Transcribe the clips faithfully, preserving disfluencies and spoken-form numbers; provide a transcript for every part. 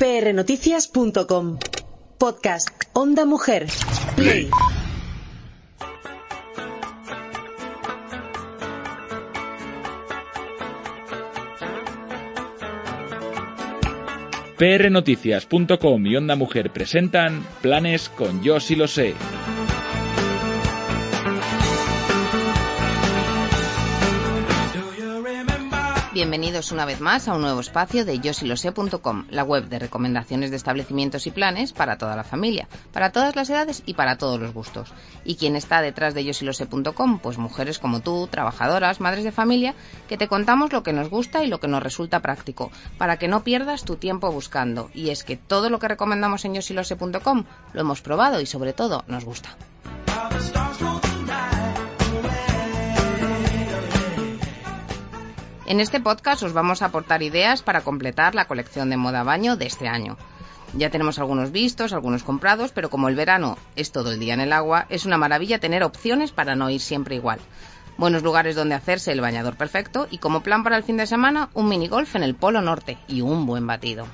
pe erre noticias punto com. Podcast Onda Mujer. Play. pe erre noticias punto com y Onda Mujer presentan Planes con Yo Sí Lo Sé. Bienvenidos una vez más a un nuevo espacio de yo sí lo sé punto com, la web de recomendaciones de establecimientos y planes para toda la familia, para todas las edades y para todos los gustos. ¿Y quién está detrás de yo sí lo sé punto com? Pues mujeres como tú, trabajadoras, madres de familia, que te contamos lo que nos gusta y lo que nos resulta práctico, para que no pierdas tu tiempo buscando. Y es que todo lo que recomendamos en yo sí lo sé punto com lo hemos probado y sobre todo nos gusta. En este podcast os vamos a aportar ideas para completar la colección de moda baño de este año. Ya tenemos algunos vistos, algunos comprados, pero como el verano es todo el día en el agua, es una maravilla tener opciones para no ir siempre igual. Buenos lugares donde hacerse el bañador perfecto y como plan para el fin de semana, un minigolf en el Polo Norte y un buen batido.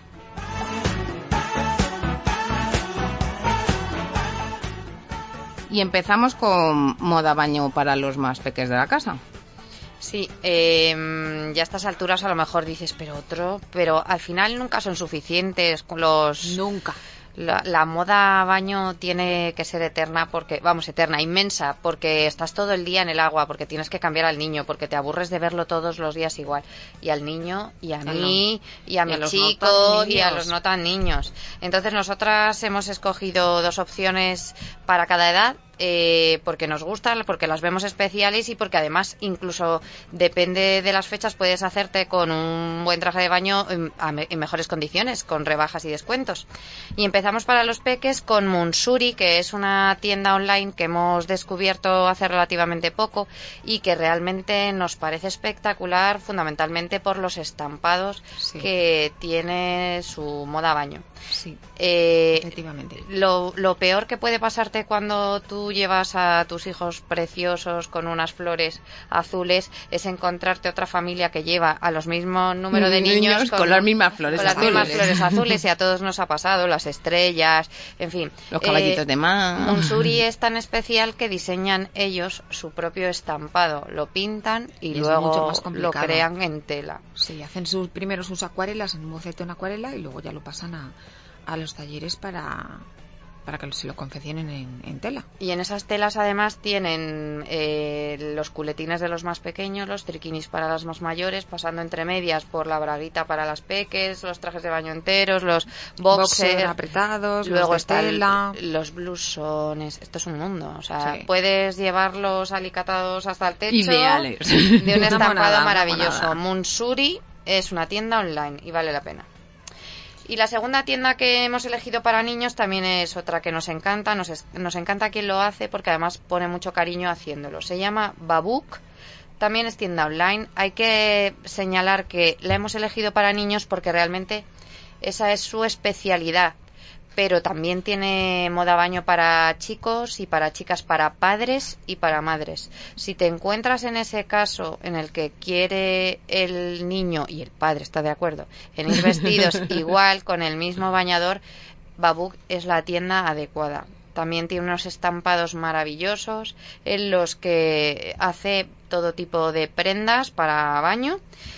Y empezamos con moda baño para los más pequeños de la casa. Sí, eh, ya a estas alturas a lo mejor dices, pero otro, pero al final nunca son suficientes con los... Nunca. La, la moda baño tiene que ser eterna, porque vamos, eterna, inmensa, porque estás todo el día en el agua, porque tienes que cambiar al niño, porque te aburres de verlo todos los días igual. Y al niño, y a mí, y a mi chico, y a los no tan niños. Entonces nosotras hemos escogido dos opciones para cada edad. Eh, porque nos gustan, porque las vemos especiales y porque además incluso depende de las fechas puedes hacerte con un buen traje de baño en, en mejores condiciones, con rebajas y descuentos. Y empezamos para los peques con Munsuri, que es una tienda online que hemos descubierto hace relativamente poco y que realmente nos parece espectacular, fundamentalmente por los estampados sí. que tiene su moda baño. Sí, eh, efectivamente. Lo, lo peor que puede pasarte cuando tú llevas a tus hijos preciosos con unas flores azules es encontrarte otra familia que lleva a los mismos número de niños, niños con, con las mismas flores con las azules. mismas flores azules y a todos nos ha pasado, las estrellas, en fin. Los caballitos eh, de mar. Munsuri es tan especial que diseñan ellos su propio estampado, lo pintan y, y luego lo crean en tela. Sí, hacen sus, primero sus acuarelas en un boceto en acuarela y luego ya lo pasan a, a los talleres para... para que se lo confeccionen en, en tela. Y en esas telas además tienen eh, los culetines de los más pequeños, los triquinis para las más mayores, pasando entre medias por la braguita para las peques, los trajes de baño enteros, los boxers Boxer apretados, luego los de tela, el, los blusones. Esto es un mundo, o sea, sí. puedes llevarlos alicatados hasta el techo. Ideales. De un estampado monada, maravilloso. Munsuri es una tienda online y vale la pena. Y la segunda tienda que hemos elegido para niños también es otra que nos encanta, nos, es, nos encanta quien lo hace porque además pone mucho cariño haciéndolo. Se llama Babuk, también es tienda online. Hay que señalar que la hemos elegido para niños porque realmente esa es su especialidad. Pero también tiene moda baño para chicos y para chicas, para padres y para madres. Si te encuentras en ese caso en el que quiere el niño y el padre está de acuerdo en ir vestidos igual con el mismo bañador, Babuk es la tienda adecuada. También tiene unos estampados maravillosos en los que hace todo tipo de prendas para baño.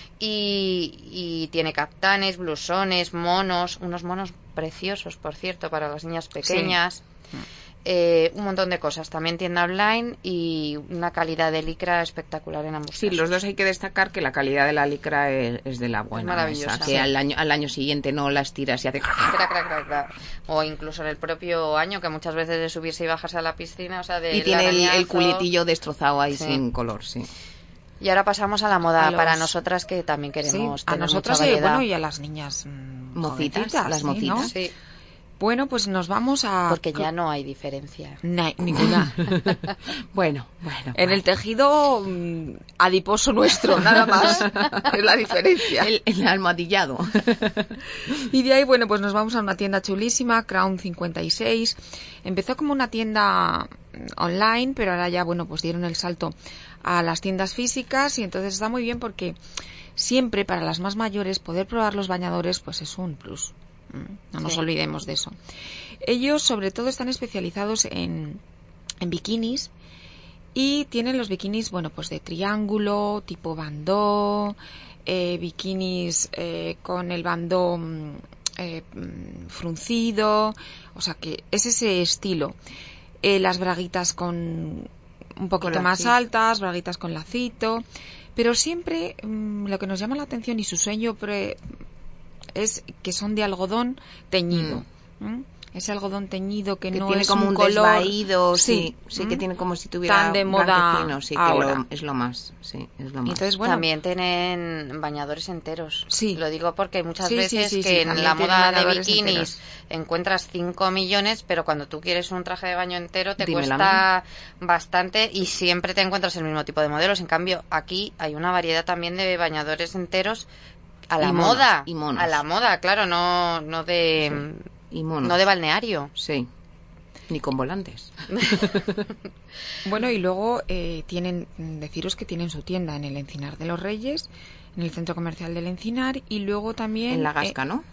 Y, y tiene captanes, blusones, monos, unos monos preciosos, por cierto, para las niñas pequeñas. Sí. Eh, un montón de cosas. También tienda online y una calidad de licra espectacular en ambos Sí, casos. los dos hay que destacar que la calidad de la licra es, es de la buena. Es maravillosa. Esa, que sí. al año al año siguiente no la estiras y hace... Crac, crac, crac, crac. O incluso en el propio año, que muchas veces de subirse y bajarse a la piscina, o sea, de y tiene el, el culetillo culetillo destrozado ahí sí. sin color, sí. Y ahora pasamos a la moda a los... para nosotras, que también queremos sí, tener a nosotras mucha variedad. Y, bueno, y a las niñas mmm, mocitas, las ¿sí, mocitas. ¿no? Sí. Bueno, pues nos vamos a... Porque ya no hay diferencia. No, ninguna. bueno, bueno. En bueno. el tejido mmm, adiposo nuestro, nada más. Es la diferencia. El, el almohadillado. Y de ahí, bueno, pues nos vamos a una tienda chulísima, Crown cincuenta y seis. Empezó como una tienda online, pero ahora ya, bueno, pues dieron el salto a las tiendas físicas y entonces está muy bien porque siempre para las más mayores poder probar los bañadores pues es un plus. No nos Sí. olvidemos de eso. Ellos sobre todo están especializados en, en bikinis y tienen los bikinis, bueno, pues de triángulo, tipo bandó, eh, bikinis eh, con el bandó eh, fruncido, o sea que es ese estilo. Eh, las braguitas con un poquito Con más lacito. altas, braguitas con lacito, pero siempre mmm, lo que nos llama la atención y su sueño pre- es que son de algodón teñido. Mm. ¿Mm? Ese algodón teñido que, que no tiene es como un, color desvaído, sí, sí, sí ¿Mm? que tiene como si tuviera tan de moda blanquecino, sí, que ahora. lo- es lo más, sí, es lo más. Entonces, bueno, También tienen bañadores enteros. Sí. Lo digo porque muchas Sí, sí, veces sí, sí, que en también la tienen moda de bañadores bikinis enteros. encuentras cinco millones, pero cuando tú quieres un traje de baño entero te Dímelo a cuesta bastante y siempre te encuentras el mismo tipo de modelos. En cambio, aquí hay una variedad también de bañadores enteros a la Y monos, moda. y monos. A la moda, claro, no, no de... Y monos. No de balneario. Sí, ni con volantes. bueno, y luego eh, tienen, deciros que tienen su tienda en el Encinar de los Reyes, en el Centro Comercial del Encinar, y luego también En la Gasca, eh, ¿no?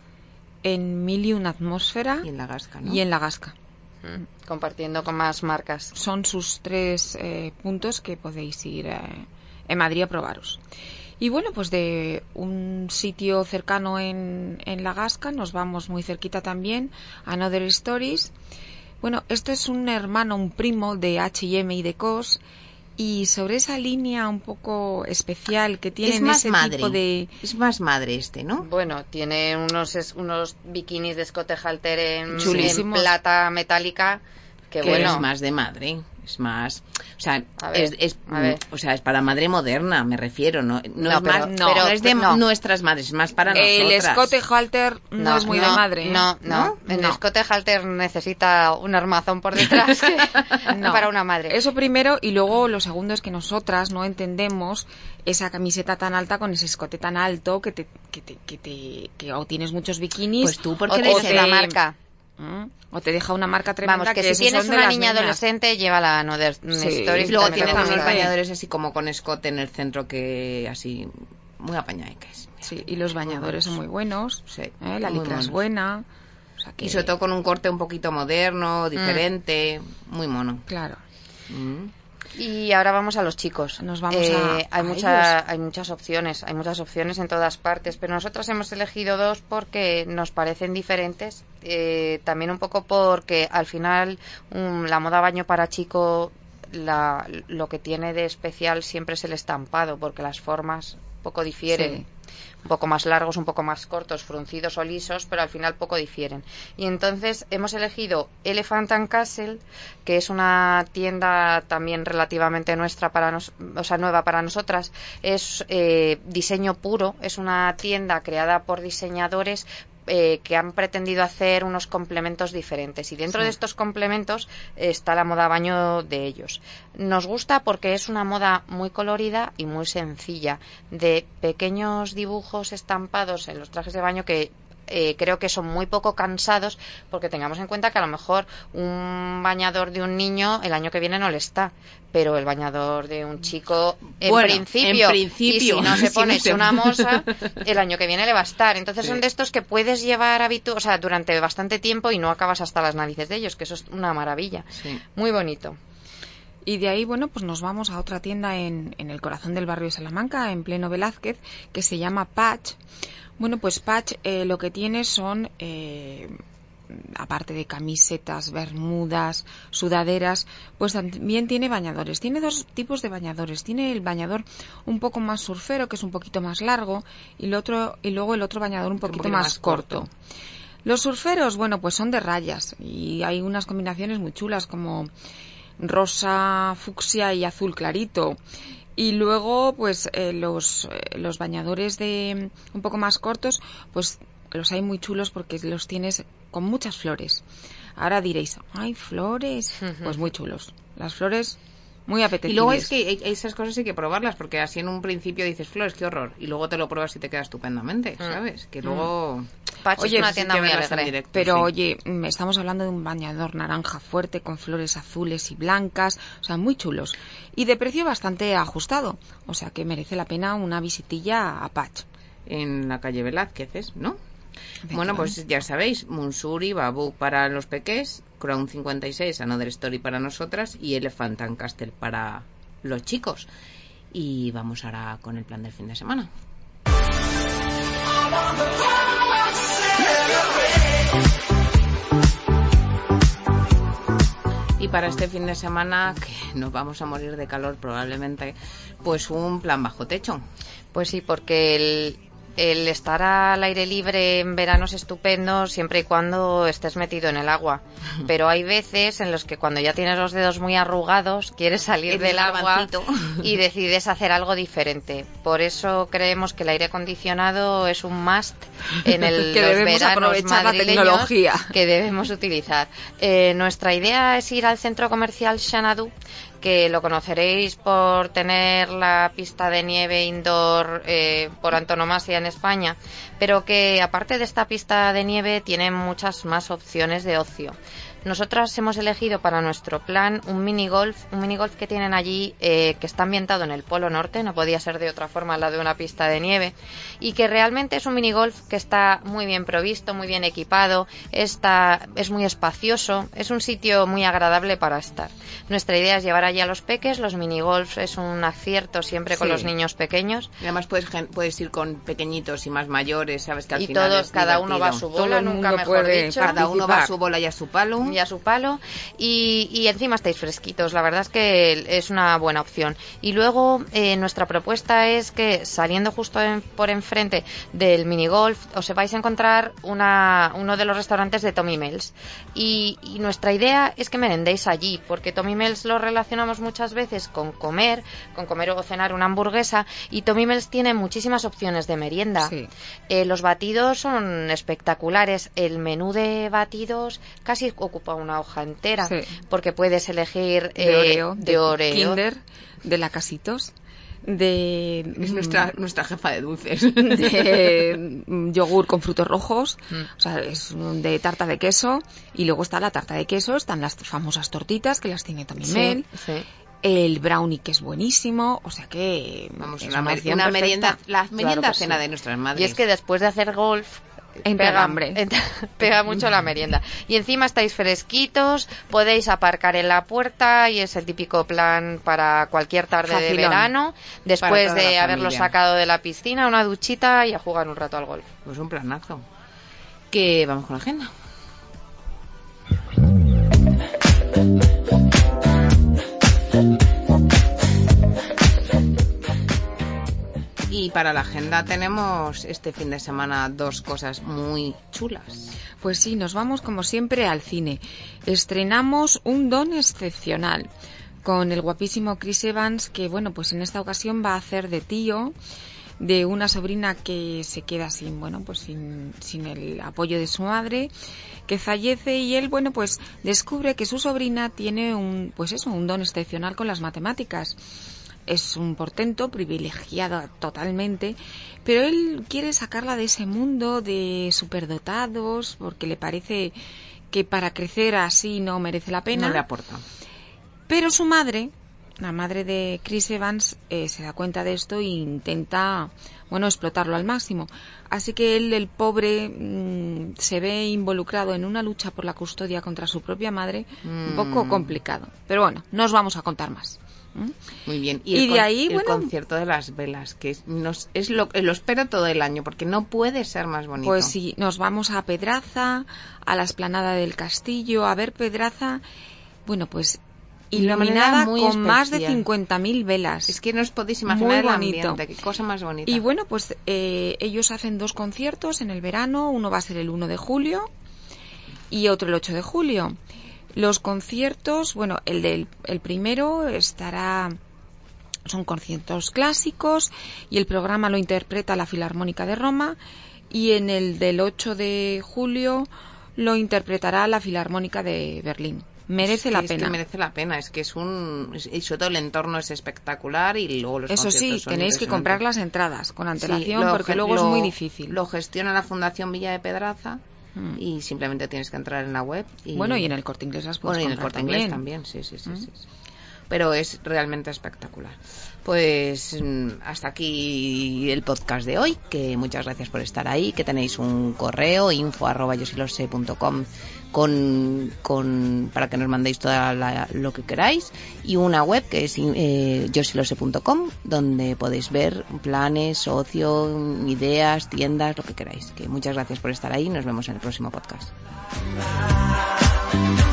en Mil y una Atmósfera Y en la Gasca, ¿no? y en la Gasca. Mm, compartiendo con más marcas. Son sus tres eh, puntos que podéis ir eh, en Madrid a probaros. Y bueno, pues de un sitio cercano en, en La Gasca nos vamos muy cerquita también a Another Stories. Bueno, esto es un hermano, un primo de H y M y de C O S, y sobre esa línea un poco especial que tienen es más ese madre. tipo de... Es más madre este, ¿no? Bueno, tiene unos es- unos bikinis de escote halter en, en Chulísimos. plata metálica que, Que bueno, es más de madre, es más, o sea, A ver, es, es a ver. o sea, es para madre moderna, me refiero, no, no, No, es pero- más, no, no es de no. nuestras madres, es más para El nosotras. escote halter no, es muy de madre. ¿eh? No, no, ¿No? el No. escote halter necesita un armazón por detrás que- No. para una madre. Eso primero, y luego lo segundo es que nosotras no entendemos esa camiseta tan alta con ese escote tan alto que te, que te, que te, que o tienes muchos bikinis. Pues tú, o porque te le dice la marca. ¿Mm? O te deja una marca tremenda. Vamos, que, que si esos tienes son de una las niña nenas. adolescente, llévala a Another Sí. Stories. Y luego también tienen le unos gusta. bañadores así como con escote en el centro que así muy apañaicas. Sí, y los bañadores son muy buenos. Sí, ¿eh? La muy licra es monos. buena. O sea que... Y sobre todo con un corte un poquito moderno, diferente, muy mono. Claro. Mm. Y ahora vamos a los chicos. Nos vamos Eh, a- hay, a mucha- ellos. hay muchas opciones, hay muchas opciones en todas partes, pero nosotros hemos elegido dos porque nos parecen diferentes. Eh, también un poco porque al final um, la moda baño para chico, la, lo que tiene de especial siempre es el estampado, porque las formas poco difieren. Sí. Un poco más largos, un poco más cortos, fruncidos o lisos, pero al final poco difieren. Y entonces hemos elegido Elephant and Castle, que es una tienda también relativamente nuestra para nos, o sea, nueva para nosotras. Es eh, diseño puro, es una tienda creada por diseñadores eh, que han pretendido hacer unos complementos diferentes, y dentro Sí. de estos complementos está la moda baño de ellos. Nos gusta porque es una moda muy colorida y muy sencilla, de pequeños dibujos estampados en los trajes de baño que eh, creo que son muy poco cansados, porque tengamos en cuenta que a lo mejor un bañador de un niño el año que viene no le está, pero el bañador de un chico en Bueno, principio, en principio, y si no se si pone no se- una moza, el año que viene le va a estar. Entonces Sí. son de estos que puedes llevar habitu o sea, durante bastante tiempo y no acabas hasta las narices de ellos, que eso es una maravilla. Sí. Muy bonito. Y de ahí, bueno, pues nos vamos a otra tienda en, en el corazón del barrio de Salamanca, en pleno Velázquez, que se llama Patch. Bueno, pues Patch eh, lo que tiene son, eh, aparte de camisetas, bermudas, sudaderas, pues también tiene bañadores. Tiene dos tipos de bañadores. Tiene el bañador un poco más surfero, que es un poquito más largo, y, el otro, y luego el otro bañador un poquito, poquito más, más corto. corto. Los surferos, bueno, pues son de rayas, y hay unas combinaciones muy chulas como rosa, fucsia y azul clarito. Y luego, pues eh, los, eh, los bañadores de mm, un poco más cortos, pues los hay muy chulos porque los tienes con muchas flores. Ahora diréis, ¡ay, flores! Pues muy chulos. Las flores muy Y apetecibles. luego es que hay- esas cosas hay que probarlas, porque así en un principio dices, flores, qué horror, y luego te lo pruebas y te queda estupendamente, ¿sabes? Que luego... Patch Oye, es una pues tienda hay que muy verlas en alegre. directo, Pero sí. oye, mm, estamos hablando de un bañador naranja fuerte con flores azules y blancas, o sea, muy chulos. Y de precio bastante ajustado, o sea que merece la pena una visitilla a Patch. En la calle Velázquez, ¿no? Bueno, pues ya sabéis, Munsuri, Babu para los pequés, Crown cincuenta y seis, Another Story para nosotras y Elephant and Castle para los chicos. Y vamos ahora con el plan del fin de semana. Y para este fin de semana, que nos vamos a morir de calor probablemente, pues un plan bajo techo. Pues sí, porque el, el estar al aire libre en verano es estupendo siempre y cuando estés metido en el agua. Pero hay veces en los que cuando ya tienes los dedos muy arrugados, quieres salir El del agua lavancito. y decides hacer algo diferente. Por eso creemos que el aire acondicionado es un must en el, que los debemos veranos aprovechar la madrileños tecnología que debemos utilizar. Eh, nuestra idea es ir al centro comercial Xanadu, que lo conoceréis por tener la pista de nieve indoor eh, por antonomasia en España, pero que aparte de esta pista de nieve tiene muchas más opciones de ocio. Nosotras hemos elegido para nuestro plan un minigolf, un minigolf que tienen allí, eh, que está ambientado en el Polo Norte, no podía ser de otra forma al lado de una pista de nieve, y que realmente es un minigolf que está muy bien provisto, muy bien equipado, está, es muy espacioso, es un sitio muy agradable para estar. Nuestra idea es llevar allí a los peques, los minigolfs es un acierto siempre con Sí. los niños pequeños. Y además puedes, puedes ir con pequeñitos y más mayores, sabes que al Y final todos, es cada uno va a divertido. su bola, Todo el nunca mundo mejor puede dicho. Cada uno va a participar. su bola y a su palo. Y a su palo y, y encima estáis fresquitos, la verdad es que es una buena opción. Y luego eh, nuestra propuesta es que saliendo justo en- por enfrente del minigolf os vais a encontrar una, uno de los restaurantes de Tommy Mel's y, y nuestra idea es que merendéis allí, porque Tommy Mel's lo relacionamos muchas veces con comer, con comer o cenar una hamburguesa, y Tommy Mel's tiene muchísimas opciones de merienda. Sí. Eh, los batidos son espectaculares. El menú de batidos casi ocupa una hoja entera, Sí. porque puedes elegir de eh, Oreo, de Oreo. Kinder, de Lacasitos, de Es nuestra, nuestra jefa de dulces. de mm, yogur con frutos rojos, Mm. o sea, es un de tarta de queso, y luego está la tarta de queso, están las famosas tortitas que las tiene también Mel, Sí, sí. el brownie que es buenísimo, o sea que Vamos, es una, mer- opción una perfecta. merienda, la Claro merienda que cena sí. de nuestras madres. Y es que después de hacer golf Entra el pega, hambre. entra- pega mucho la merienda. Y encima estáis fresquitos, podéis aparcar en la puerta y es el típico plan para cualquier tarde de Facilón. verano, Para después toda de la haberlo familia. sacado de la piscina, una duchita y a jugar un rato al golf. Pues un planazo. Que vamos con la agenda. Y para la agenda tenemos este fin de semana dos cosas muy chulas. Pues sí, nos vamos como siempre al cine. Estrenamos Un don excepcional con el guapísimo Chris Evans, que bueno, pues en esta ocasión va a hacer de tío de una sobrina que se queda sin, bueno, pues sin, sin el apoyo de su madre, que fallece, y él, bueno, pues descubre que su sobrina tiene un, pues eso, un don excepcional con las matemáticas. Es un portento, privilegiada totalmente, pero él quiere sacarla de ese mundo de superdotados porque le parece que para crecer así no merece la pena. No le aporta. Pero su madre, la madre de Chris Evans, eh, se da cuenta de esto e intenta, bueno, explotarlo al máximo. Así que él, el pobre, mmm, se ve involucrado en una lucha por la custodia contra su propia madre, Mm. un poco complicado. Pero bueno, no os vamos a contar más. ¿Mm? Muy bien. Y el de con- ahí, el bueno- concierto de las velas, que es, nos, es lo, lo espero todo el año, porque no puede ser más bonito. Pues sí, nos vamos a Pedraza, a la explanada del castillo, a ver Pedraza, bueno, pues Y de una manera iluminada muy con más de especial. cincuenta mil velas. Es que no os podéis Muy imaginar el bonito. ambiente, qué cosa más bonita. Y bueno, pues eh, ellos hacen dos conciertos en el verano, uno va a ser el uno de julio y otro el ocho de julio. Los conciertos, bueno, el del el primero estará, son conciertos clásicos y el programa lo interpreta la Filarmónica de Roma, y en el del ocho de julio lo interpretará la Filarmónica de Berlín. Merece Es la que- es pena. que merece la pena, es que es un... es- y sobre todo el entorno es espectacular y luego los Eso sí, conciertos son tenéis que comprar impresionantes. las entradas con Sí, antelación lo porque ge- luego es lo- muy difícil. Lo gestiona la Fundación Villa de Pedraza Mm. y simplemente tienes que entrar en la web. Y... Bueno, y en el Corte Inglés las puedes Bueno, y en el comprar Corte Inglés también. también, sí, sí, sí, ¿Mm? sí, sí. pero es realmente espectacular. Pues hasta aquí el podcast de hoy, que muchas gracias por estar ahí, que tenéis un correo info arroba yo si lo sé punto com con, con para que nos mandéis todo lo que queráis, y una web que es eh, yo si lo sé punto com, donde podéis ver planes, ocio, ideas, tiendas, lo que queráis. Que muchas gracias por estar ahí, nos vemos en el próximo podcast.